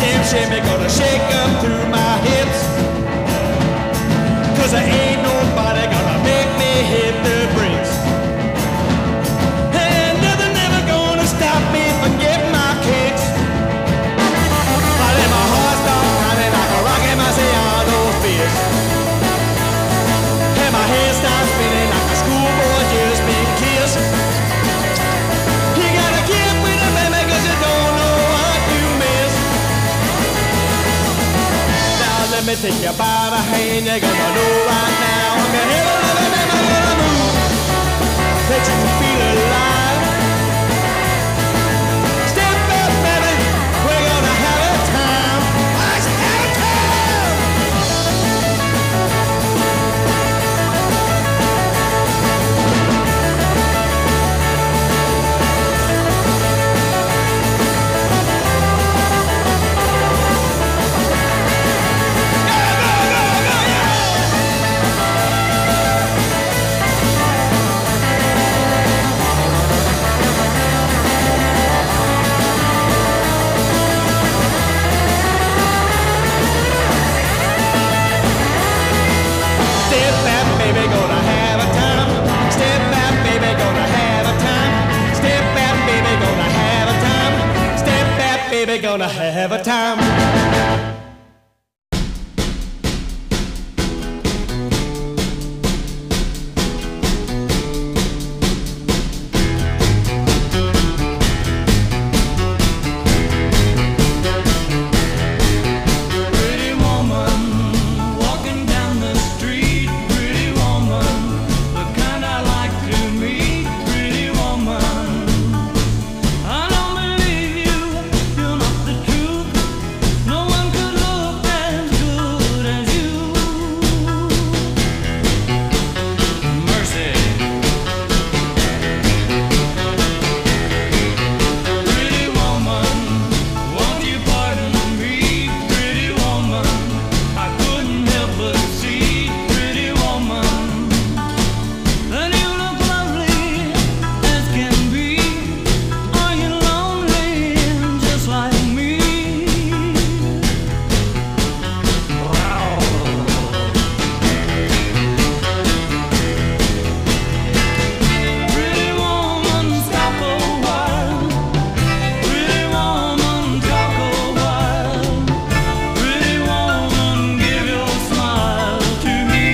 shimmy, shimmy, gonna shake up through my hips. 'Cause there ain't nobody gonna make me hit the bricks. And nothing ever gonna stop me from getting my kicks. I let my heart start pounding like a rocket Marciano's fist. And my head starts spinning like a schoolboy just been kissed. You gotta get with it, baby, 'cause you don't know what you miss. Now let me take you by the hand, you're gonna know right now. I'm gonna hit a little bit, I'm gonna move. Let you feel alive. Step up, baby, we're gonna have a time. Let's have a time. Step back, baby, gonna have a time. Step back, baby, gonna have a time. Step back, baby, gonna have a time. Step back, baby, gonna have a time. Pretty woman, walking down the street. Pretty woman, the kind I like to meet. Pretty woman, I don't believe you. You're not the truth. No one could look as good as you. Mercy. Pretty woman, won't you pardon me? Pretty woman, I couldn't help but see. Pretty woman, that you look lovely as can be. Are you lonely just like me? Pretty woman, stop a while. Pretty woman, talk a while. Pretty woman, give your smile to me.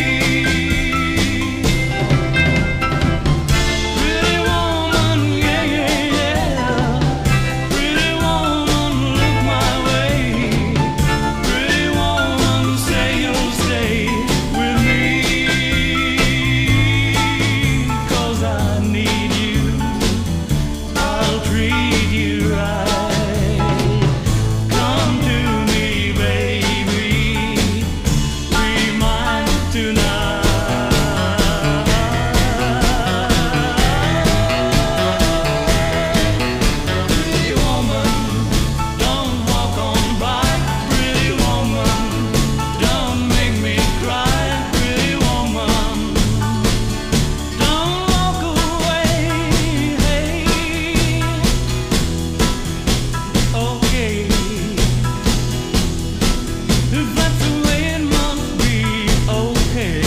Pretty woman, yeah, yeah, yeah. Pretty woman, look my way. Pretty woman, say you'll stay with me. 'Cause I need you. I'll treat you right. Come to me, baby. Be mine tonight. Pretty woman, don't walk on by. Pretty woman, don't make me cry. Pretty woman, don't walk away. Hey, okay. If that's the way it must be, okay.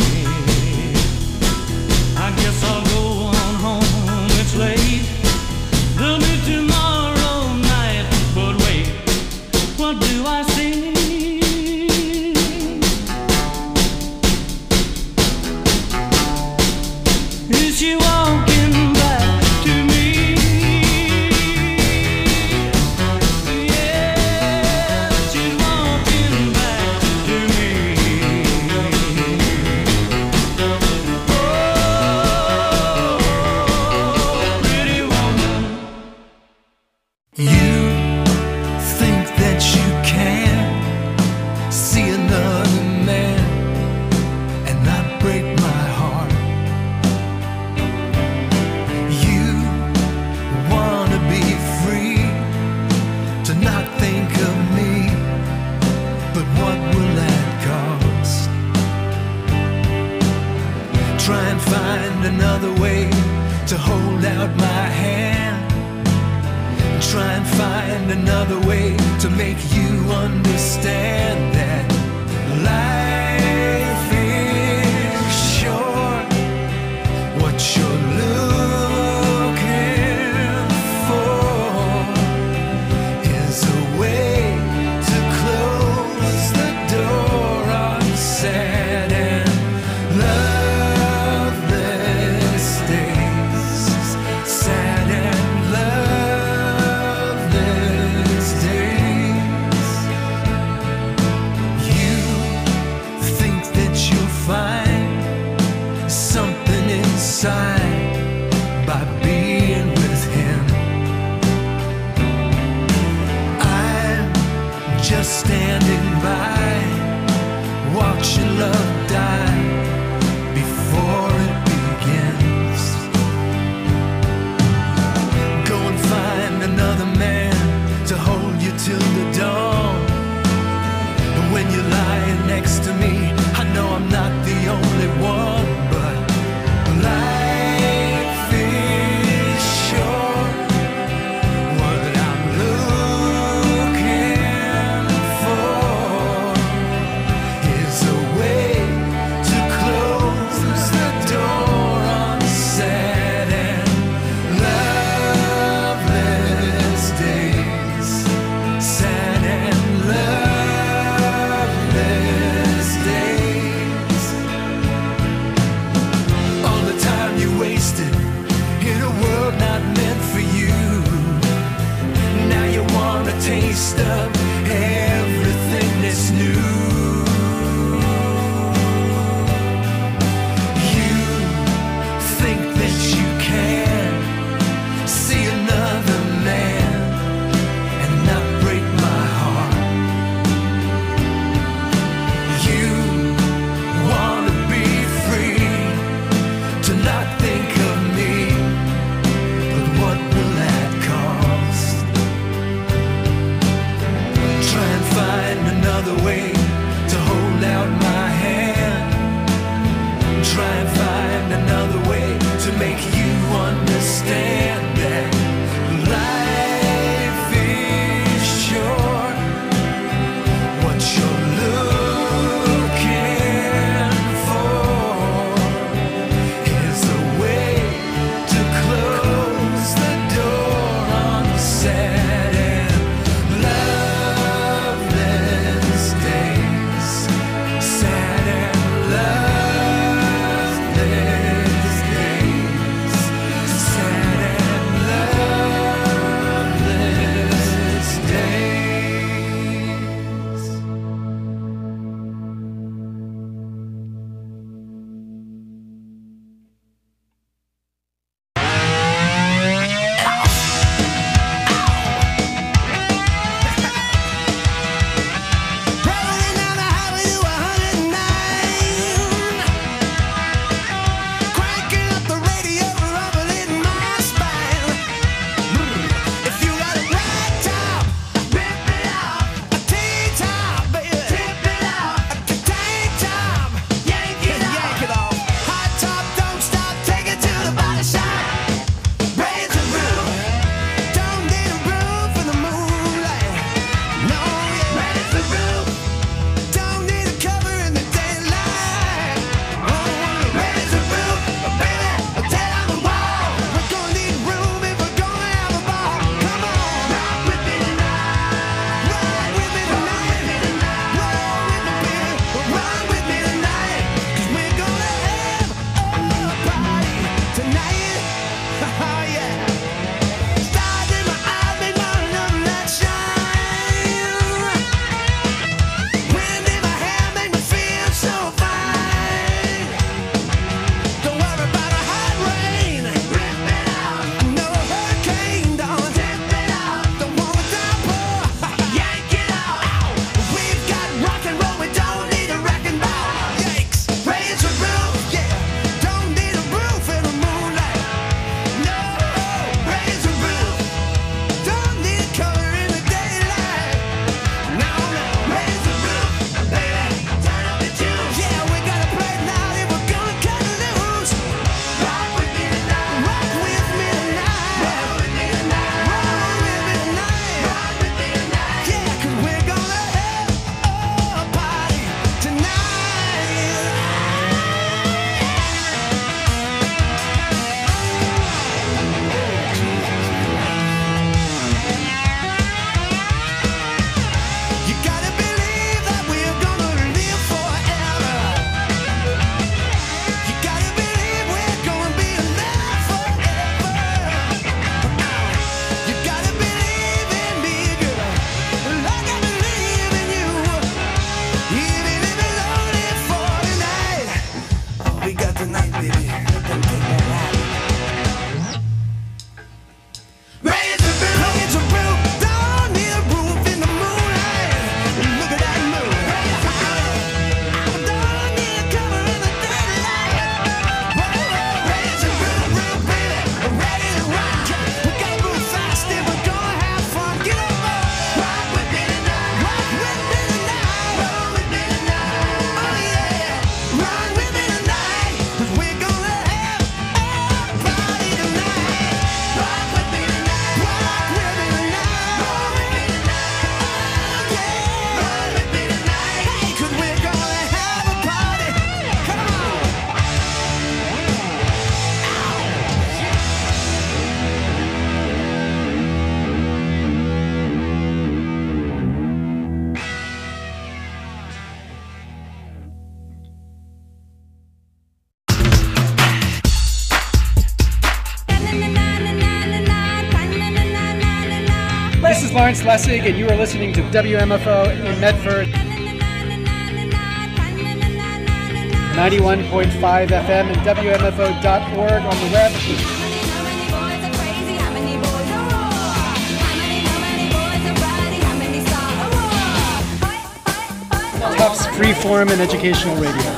I guess I'll go on home. It's late. There'll be tomorrow night. But wait, what do I see? Is she walking back to me? Yeah, she's walking back to me. Oh, pretty woman. You think that you can see another man and not break my heart. You wanna be free to not think of me, but what will that cost? Try and find another way to hold out my hand. try and find another way to make you understand that life is short. What you're looking for is a way to close the door on sad and loveless days. Sad and loveless days. You think that you'll find something inside by being with him. I'm just standing by, watching love die before it begins. Go and find another man to hold you till the dawn. And when you're lying next to me, I know I'm not the only one, but life is short. What I'm looking for is a way to close the door on sad and loveless days. Sad and loveless days. All the time you wasted in a world not meant for you. Now you want a taste of everything that's new. You think that you can see another man and not break my heart. You wanna be free to not think of me, but what will that cost? Lawrence Lessig, and you are listening to WMFO in Medford, 91.5 FM and WMFO.org on the web. Tufts Freeform and Educational Radio.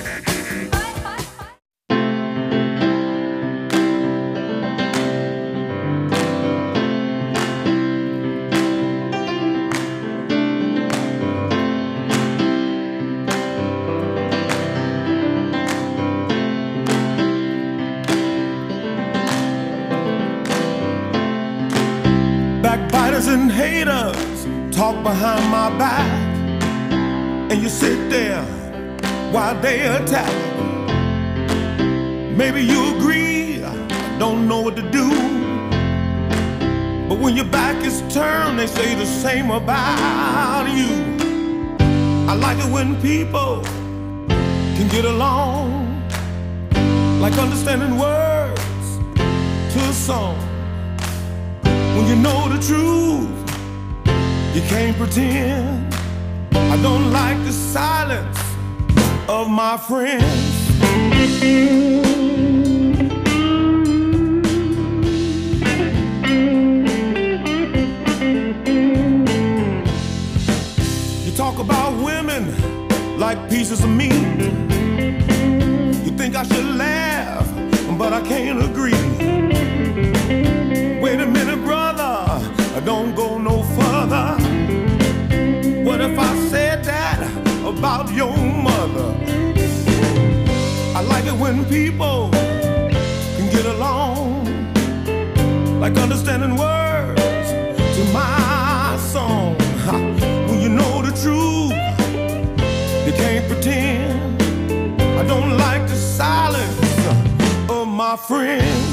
Backbiters and haters talk behind my back, and you sit there while they attack. Maybe you agree, I don't know what to do, but when your back is turned, they say the same about you. I like it when people can get along, like understanding words to a song. When you know the truth, you can't pretend. I don't like the silence of my friends. You talk about women like pieces of meat. You think I should laugh, but I can't agree. Wait a minute, brother, don't go no further. What if I said that about your mother? I like it when people can get along, like understanding words to my song. When you know the truth, you can't pretend. I don't like the silence of my friends.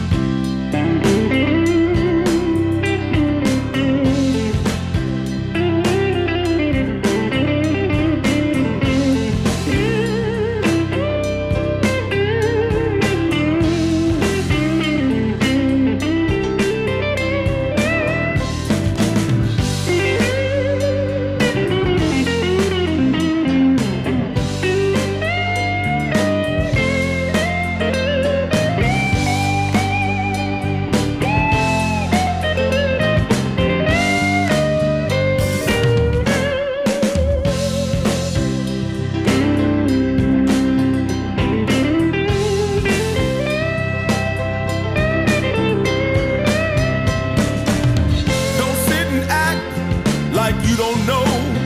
You don't know,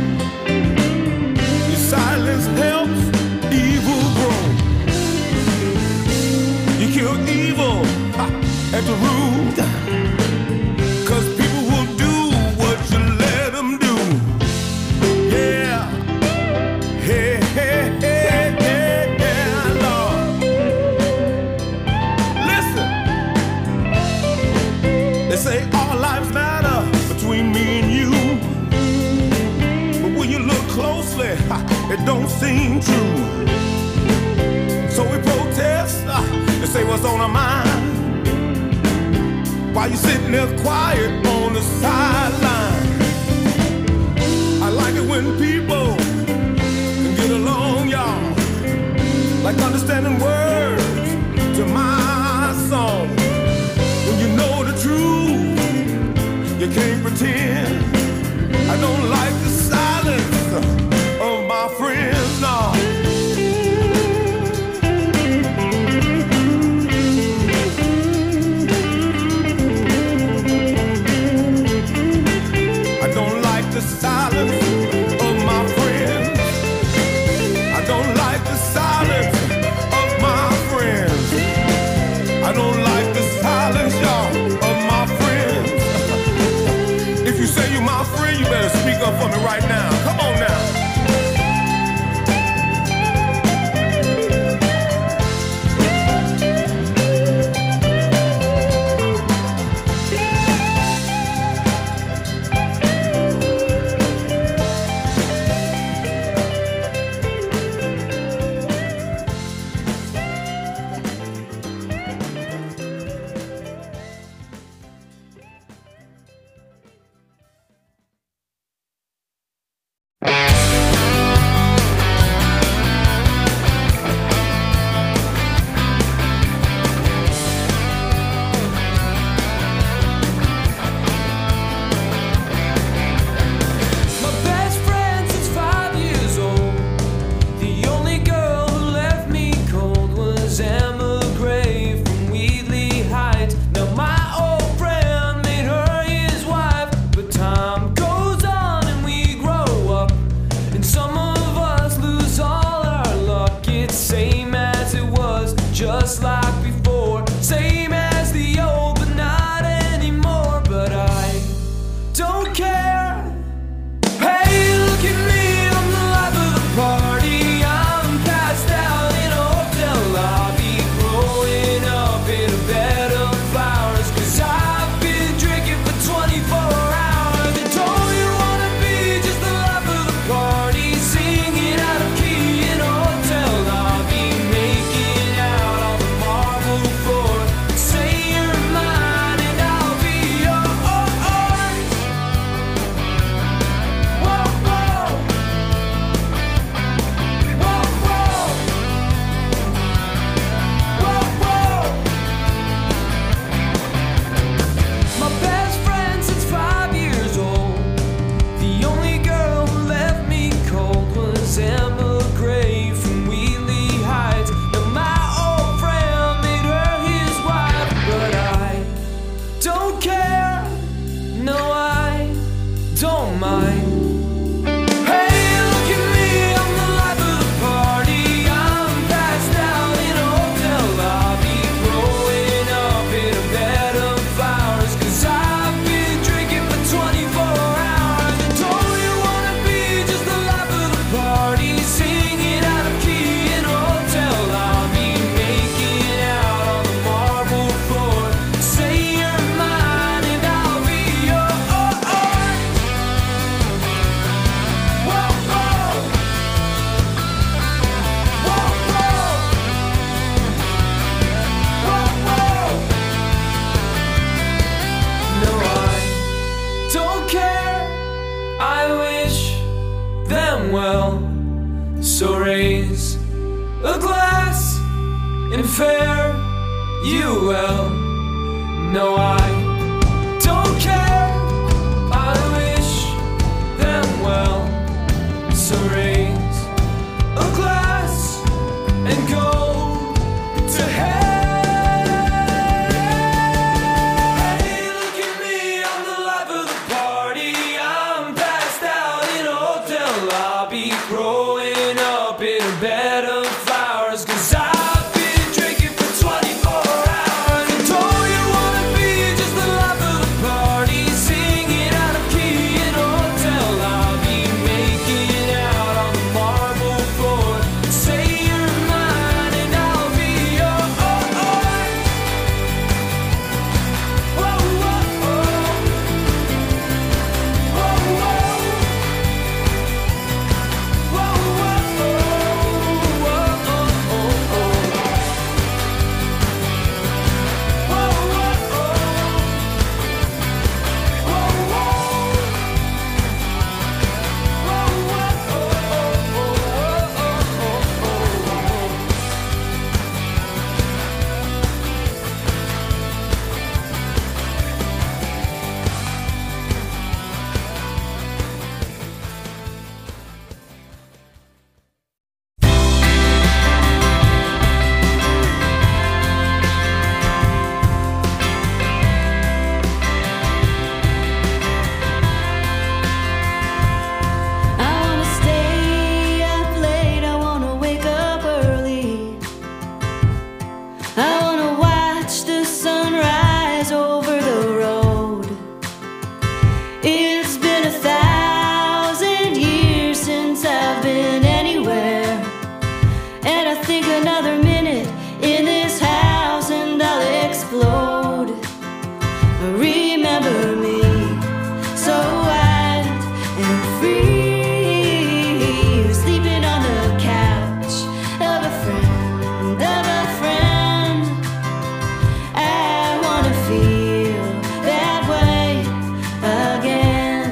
your silence helps evil grow. You kill evil at the root, 'cause people will do what you let them do. Yeah, hey, hey, hey, hey, yeah, Lord. Listen, they say all lives matter between me and you. When you look closely, it don't seem true. So we protest and say what's on our mind, while you sitting there quiet on the sideline. I like it when people can get along, y'all, like understanding words to my song. When you know the truth, you can't pretend. I don't like the silence of my friends, no. I don't like the silence of my friends. I don't like the silence of my friends. I don't like the silence, y'all, of my friends. If you say you're my friend, you better speak up for me right now. Come on now. won't mind. Hey, look at me, I'm the life of the party. I'm passed out in a hotel lobby, growing up in a bed of flowers, 'cause I've been drinking for 24 hours. And don't you wanna be just the life of the party, singing out of key in a hotel lobby, making out on the marble floor? Say you're mine and I'll be yours. Whoa, whoa. Whoa, whoa. Whoa, whoa. No, I don't care. I wish them well. So raise a glass and fare you well. No, I don't care. I wish them well. So raise a glass and go to hell. Hey, look at me, I'm the life of the party. I'm passed out in a hotel lobby, growing up in a bed of flowers, 'cause I've been drinking for 24 hours. And don't you wanna be just the life of the party, singing out of key in a hotel lobby, making out on the marble floor? Say you're mine and I'll be yours. Whoa, whoa, whoa. Whoa, whoa. Whoa, whoa, whoa. Whoa, oh, oh, oh. Whoa, whoa, oh. Whoa, whoa. Whoa, whoa, oh, oh, oh, oh, oh, oh. I wanna stay up late, I wanna wake up early. I wanna watch the sunrise over the road. It's been 1,000 years since I've been anywhere, and I think another minute in this house and I'll explode. Remember me, so wild and free, sleeping on the couch of a friend, of a friend. I wanna feel that way again.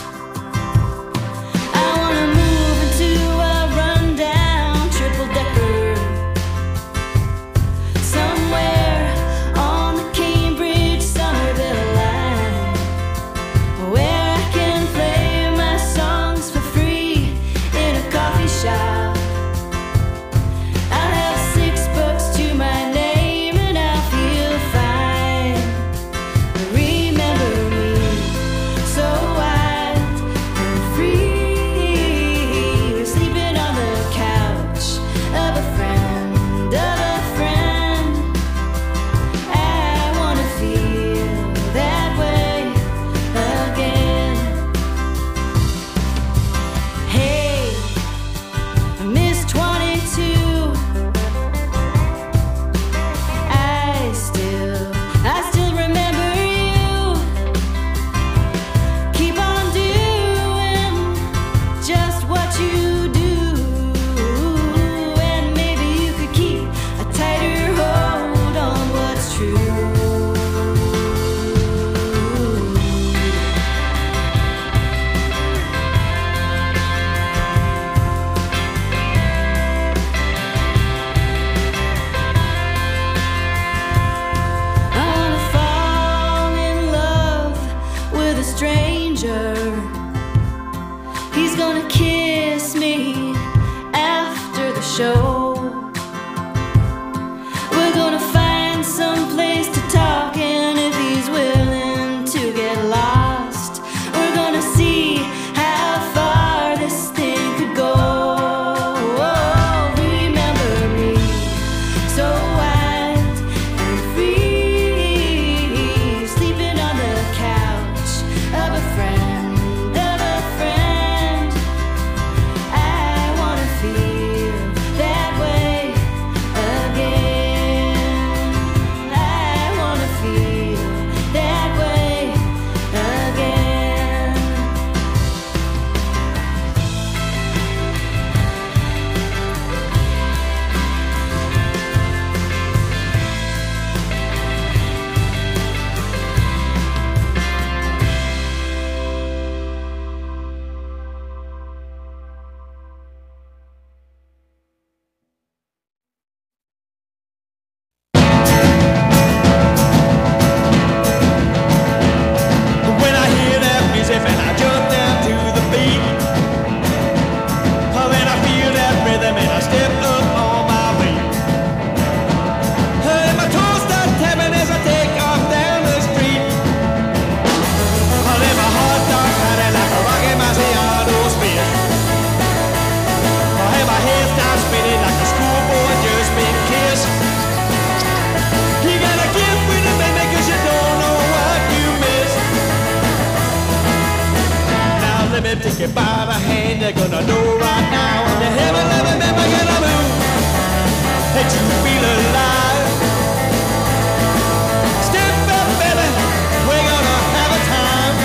I wanna move into a rundown triple-decker somewhere on the Cambridge Somerville line, where I can play my songs for free in a coffee shop. I'll have $6 to my name and I'll feel fine. Remember me, so wild and free, sleeping on the couch of a friend, of a friend. I wanna feel that way again. Hey, Miss 22, I still remember you. Keep on doing just what you do, and maybe you could keep a tighter hold on what's true. I wanna fall in love with a stranger. He's gonna kiss me after the show. We're gonna find some place to talk, and if he's willing to get lost, we're gonna see me take you by the hand. You're gonna know right now when you have a loving man, we're gonna move. That you feel alive. Step up, baby, we're gonna have a time.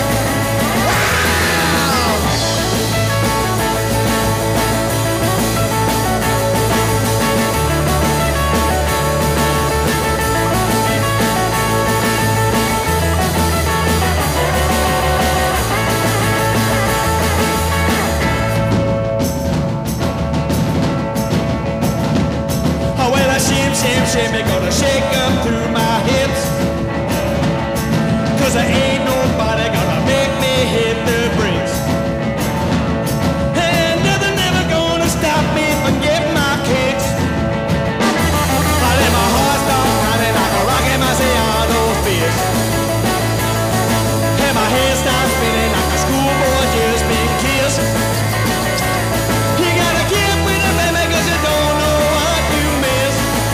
Shimmy, gonna shake up through my hips. 'Cause there ain't nobody gonna make me hit the bricks. And nothing ever gonna stop me from getting my kicks. I let my heart start pounding like a rocket Marciano fist. And my head starts spinning like a schoolboy just been kissed. You gotta get with it, baby, 'cause you don't know what you miss.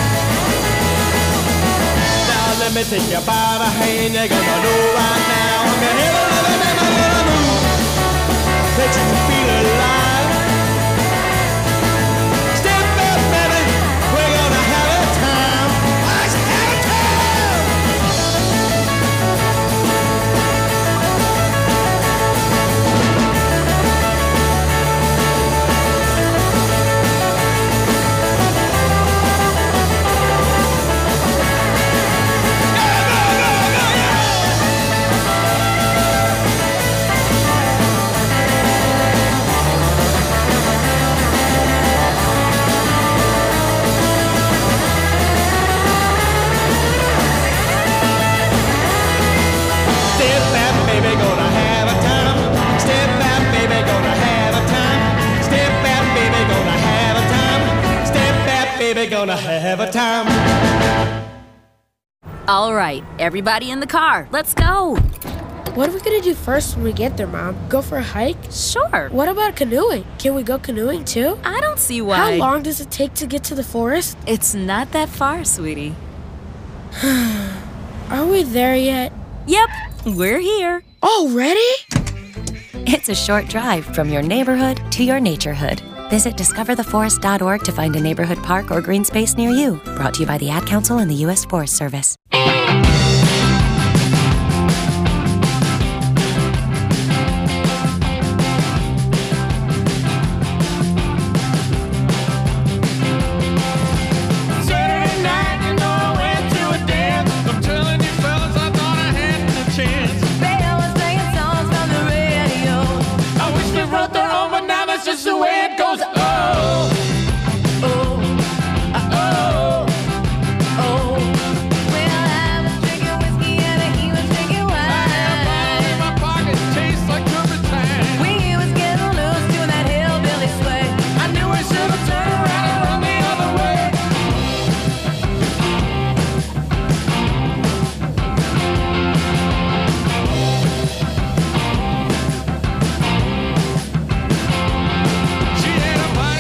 Let me take you by the hand, you're gonna know right now. I'm gonna have a loving man, I'm gonna move. That you feel alive. Step up, baby, we're gonna have a time. Let's have a time. Gonna have a time. All right, everybody in the car, let's go. What are we gonna do first when we get there, Mom? Go for a hike? Sure. What about canoeing? Can we go canoeing too? I don't see why. How long does it take to get to the forest? It's not that far, sweetie. Are we there yet? Yep, we're here. Already? It's a short drive from your neighborhood to your naturehood. Visit discovertheforest.org to find a neighborhood park or green space near you. Brought to you by the Ad Council and the U.S. Forest Service. Saturday night, you know I went to a dance. I'm telling you fellas, I thought I had the chance. They always playing songs on the radio. I wish they wrote their own, but now that's just the way it goes. Oh, oh, oh, oh. Well, I was drinking whiskey and he was drinking I had a bottle in wine. my pocket, tastes like turpentine. We was getting loose doing that hillbilly sway. I knew I should have turned around and run the other way. She had a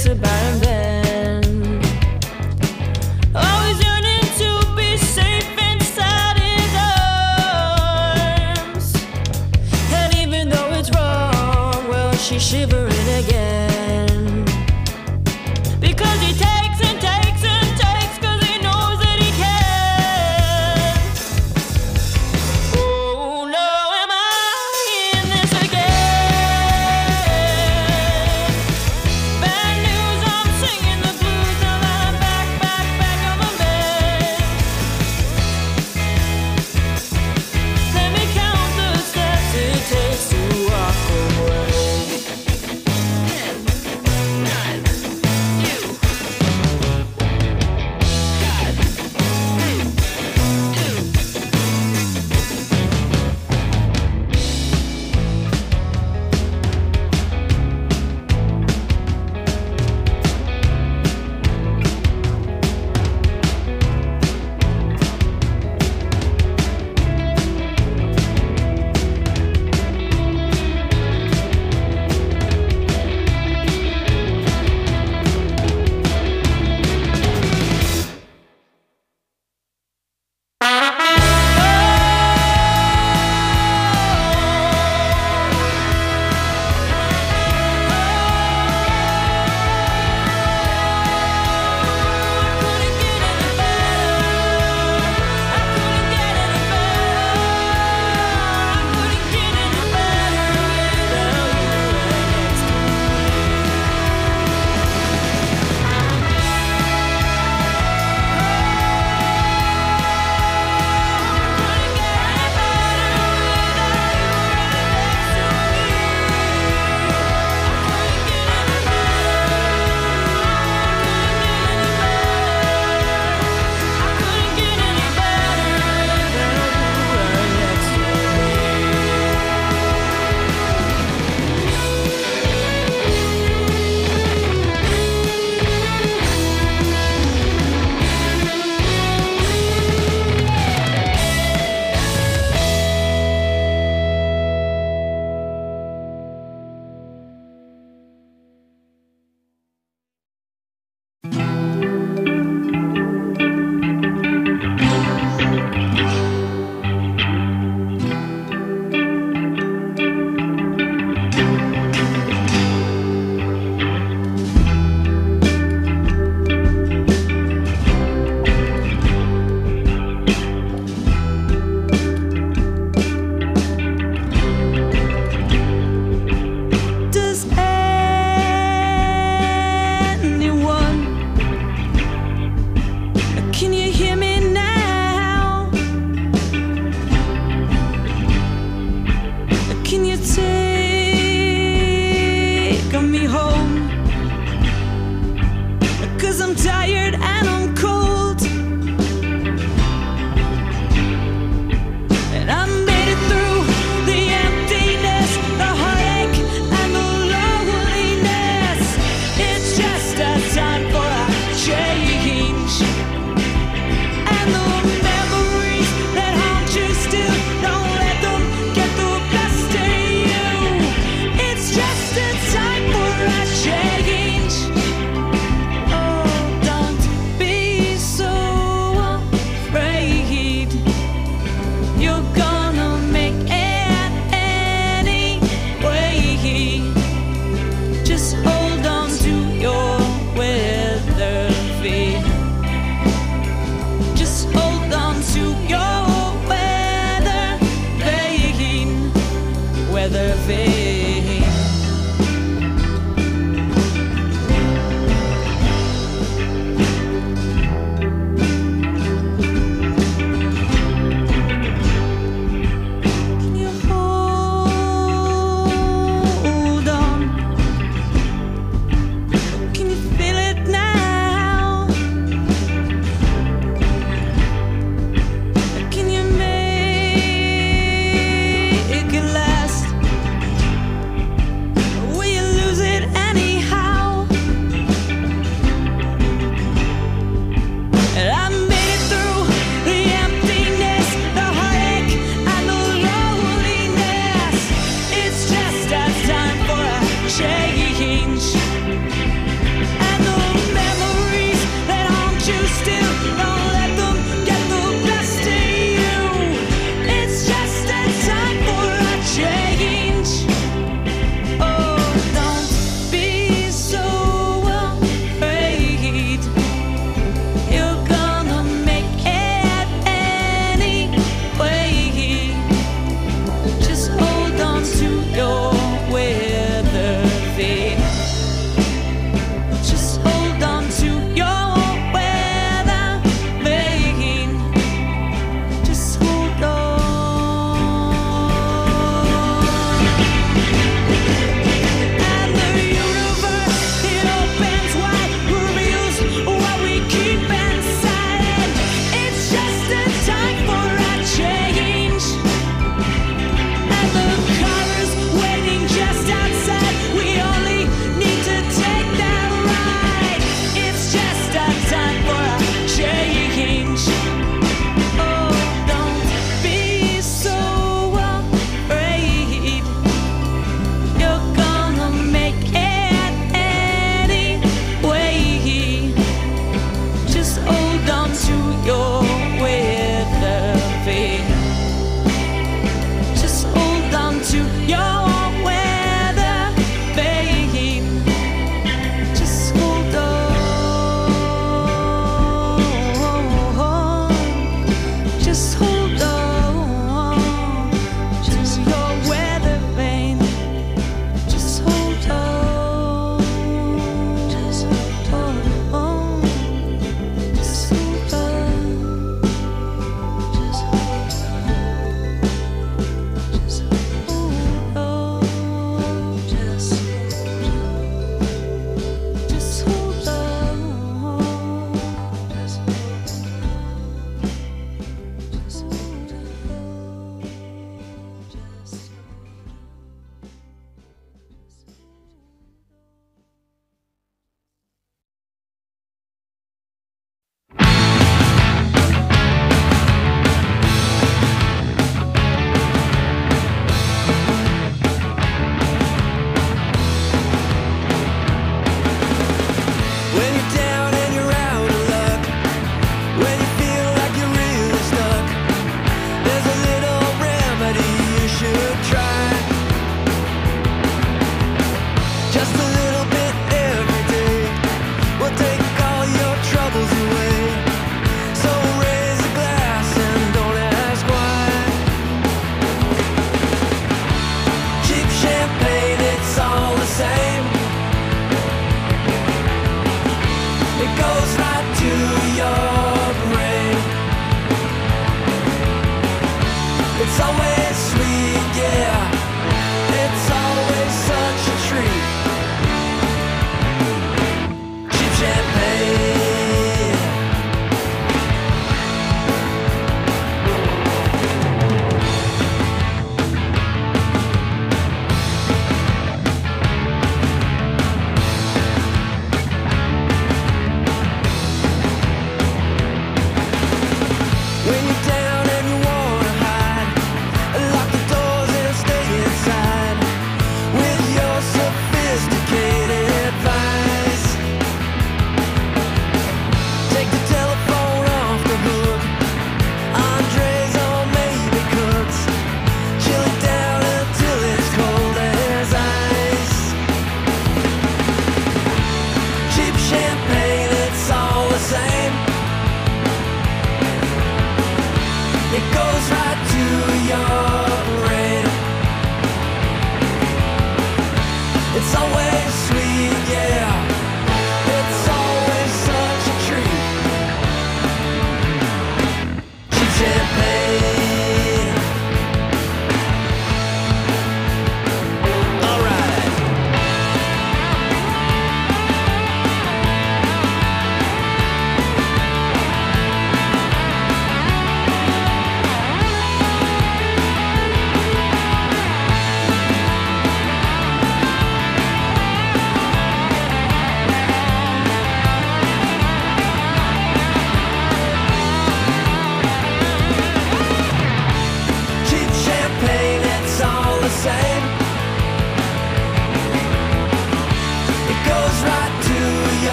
takes a bar and bend. Always yearning to be safe inside his arms. And even though it's wrong, well, she's shivering again. Because he takes and takes and takes, 'cause he knows that he can. Oh no, am I in this again? Bad news, I'm singing the blues. Now that I'm back on my bed. Let me count the steps it takes to walk away. Don't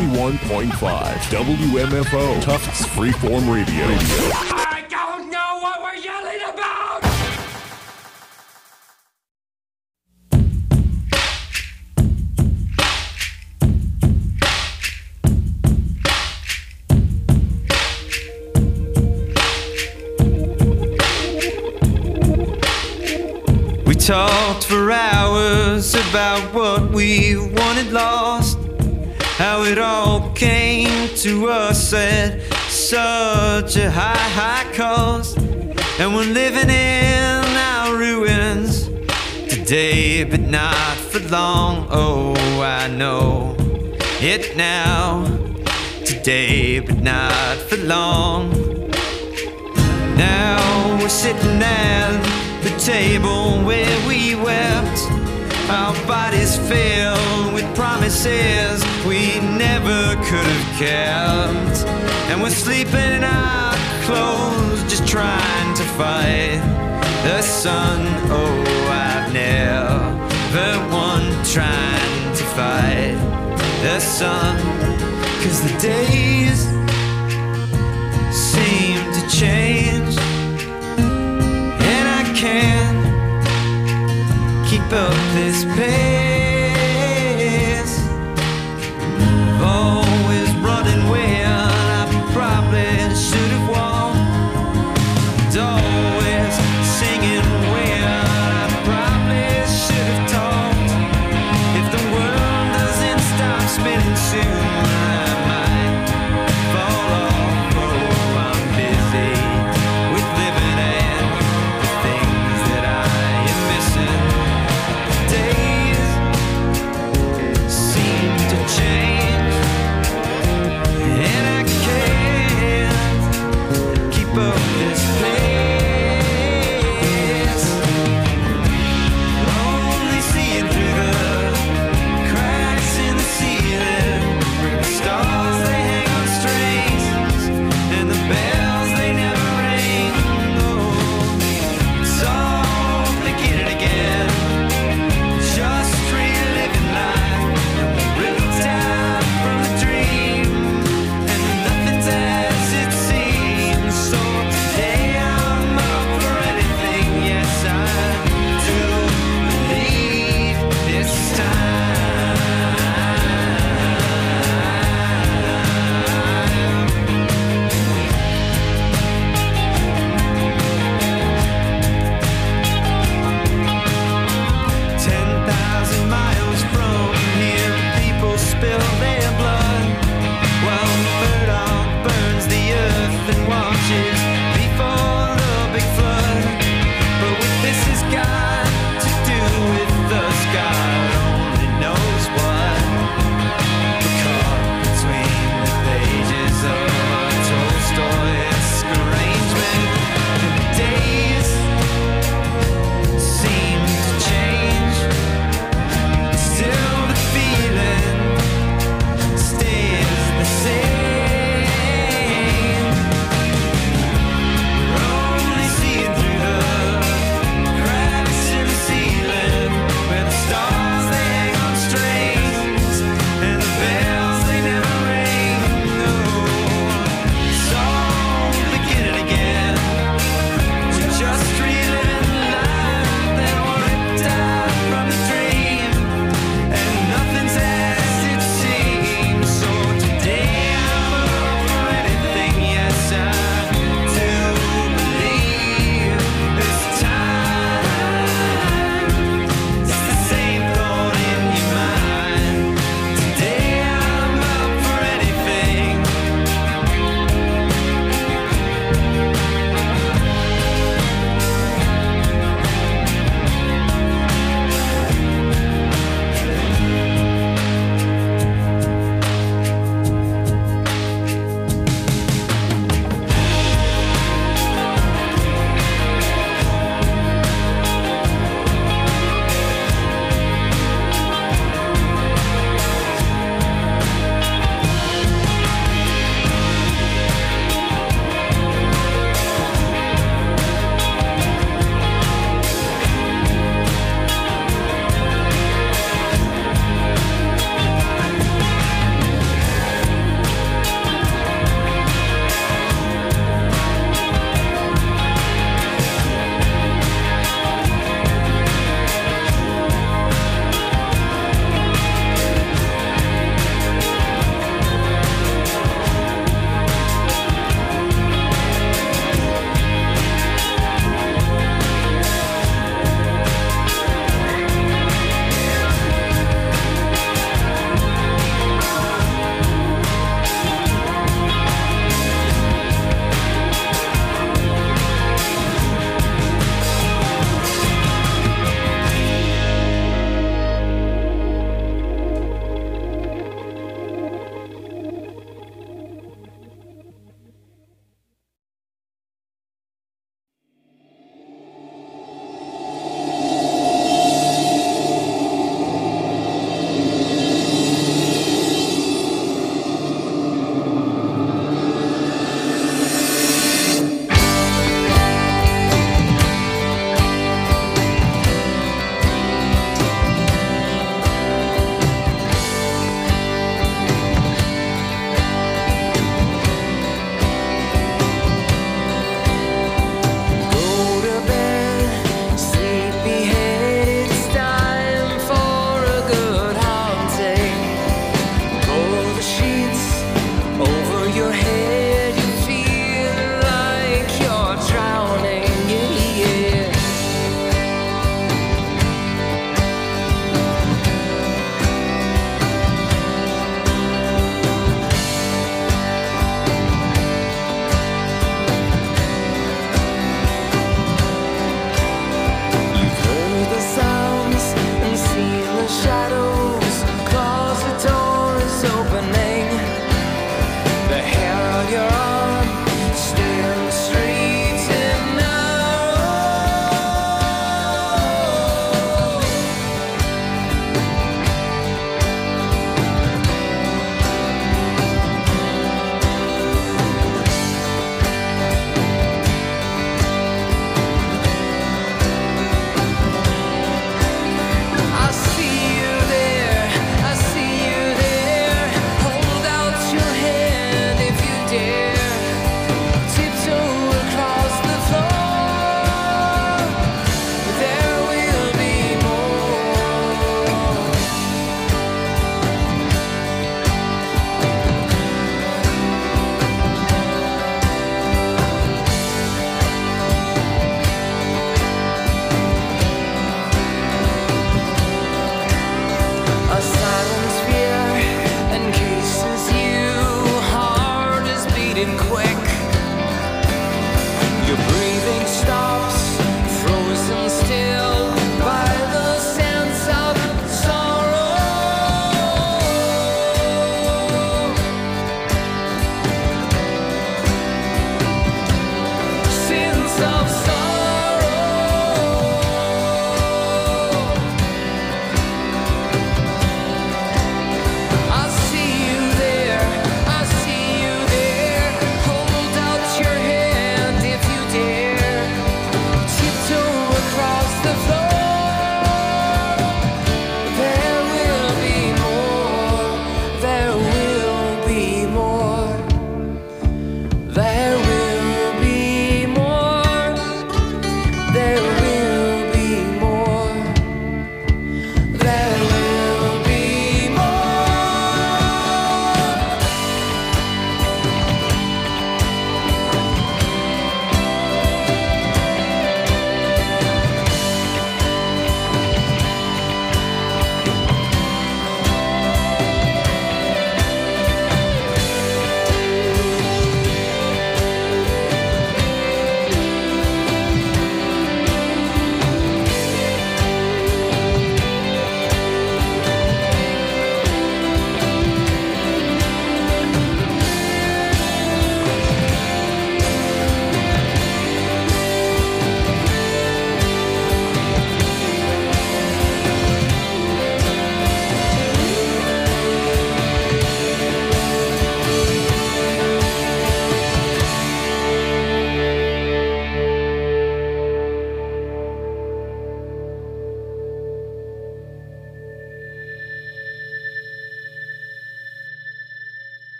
91.5 WMFO Tufts Freeform Radio. I don't know what we're yelling about! We talked for hours about what we wanted lost, how it all came to us at such a high cost. And we're living in our ruins today, but not for long. Oh, I know it now. Today, but not for long. Now we're sitting at the table where we wept, our bodies filled with promises we never could have kept. And we're sleeping in our clothes, just trying to fight the sun. Oh, I've never won trying to fight the sun. 'Cause the days seem to change, and I can't keep up this pace. Always running when I probably should have walked. Always singing when I probably should have talked. If the world doesn't stop spinning soon, I might fall off. Oh, I'm busy with living and the things that I am missing. Days seem to change, and I can't keep up this pace. Only seeing through the cracks in the ceiling,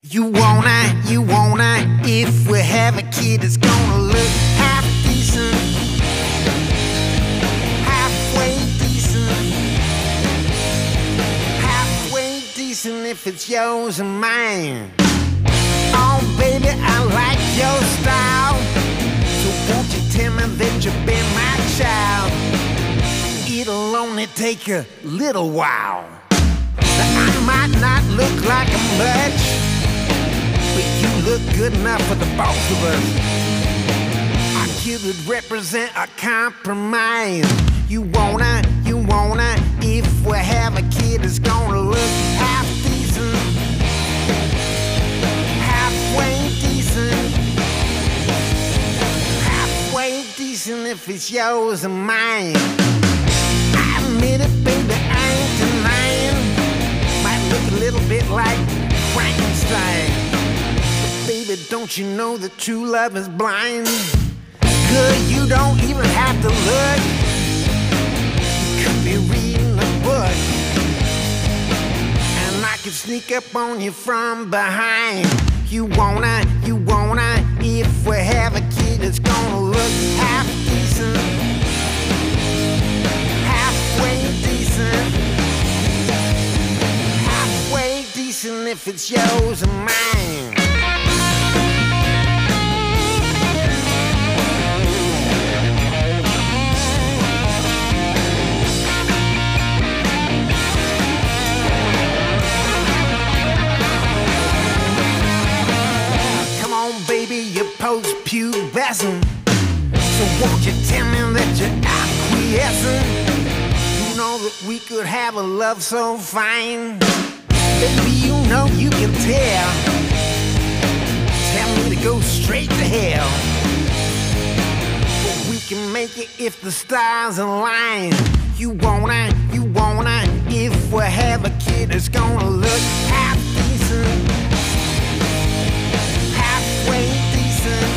You wanna, if we have a kid, it's gonna look half decent, halfway decent, halfway decent if it's yours and mine. Oh baby, I like your style, so won't you tell me that you've been my child? It'll only take a little while. Now, I might not look like much, but you look good enough for the both of us. Our kid would represent a compromise. You wanna, if we have a kid, it's gonna look half decent, halfway decent, halfway decent if it's yours and mine. I admit it, baby, I ain't denying. Might look a little bit like Frankenstein. Baby, don't you know that true love is blind? Good, you don't even have to look. You could be reading a book, and I could sneak up on you from behind. You wanna, if we have a kid, it's gonna look half decent, halfway decent, halfway decent if it's yours and mine. Baby, you're post-pubescent, so won't you tell me that you're acquiescent? You know that we could have a love so fine. Baby, you know you can tell. Tell me to go straight to hell, but we can make it if the stars align. You wanna, if we have a kid, it's gonna look half decent, halfway decent,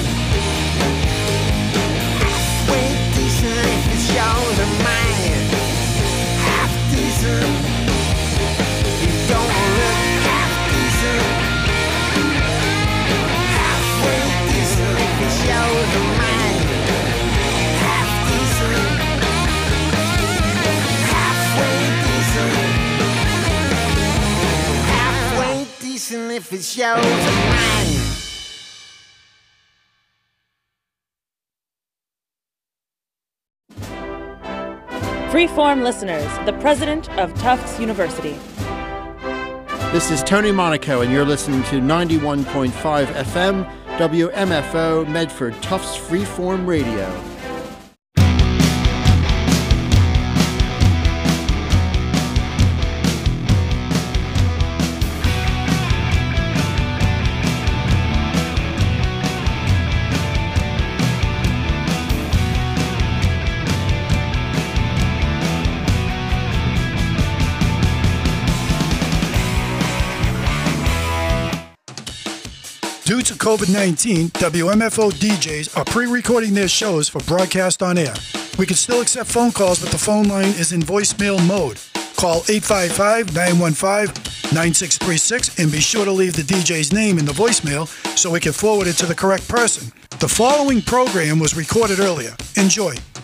halfway decent if it's yours and mine. Half decent, it's gonna look half decent, halfway decent if it's yours and mine. Half decent, halfway decent, halfway decent if it's yours and mine. Freeform listeners, the president of Tufts University. This is Tony Monaco, and you're listening to 91.5 FM, WMFO, Medford, Tufts Freeform Radio. Due to COVID-19, WMFO DJs are pre-recording their shows for broadcast on air. We can still accept phone calls, but the phone line is in voicemail mode. Call 855-915-9636 and be sure to leave the DJ's name in the voicemail so we can forward it to the correct person. The following program was recorded earlier. Enjoy.